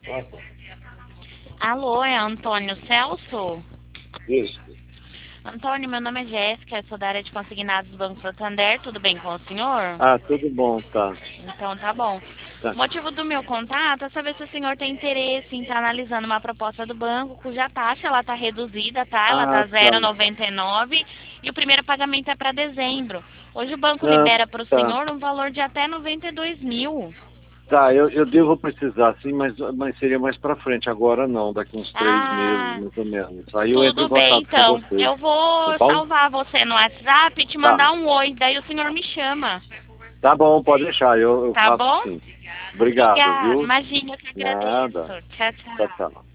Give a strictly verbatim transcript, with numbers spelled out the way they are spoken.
Alô, é Antônio Celso? Isso. Antônio, meu nome é Jéssica, sou da área de consignados do Banco Santander, tudo bem com o senhor? Ah, tudo bom, tá. Então tá bom. Tá. O motivo do meu contato é saber se o senhor tem interesse em estar analisando uma proposta do banco cuja taxa ela está reduzida, tá? Ela Ah, está tá. zero vírgula noventa e nove e o primeiro pagamento é para dezembro. Hoje o banco Ah, libera para o tá. senhor um valor de até noventa e dois mil. Tá, eu, eu devo precisar, sim, mas, mas seria mais pra frente. Agora não, daqui uns três meses, Ah, mais ou menos. Aí eu entro em tudo bem, contato com então. vocês. Eu Tá vou bom? salvar você no WhatsApp e te Tá. mandar um oi, daí o senhor me chama. Tá bom, pode deixar, eu, eu Tá faço bom? sim. Obrigado, Obrigada. viu? Imagina, eu que agradeço. Nada. Tchau, Tchau, tchau. tchau.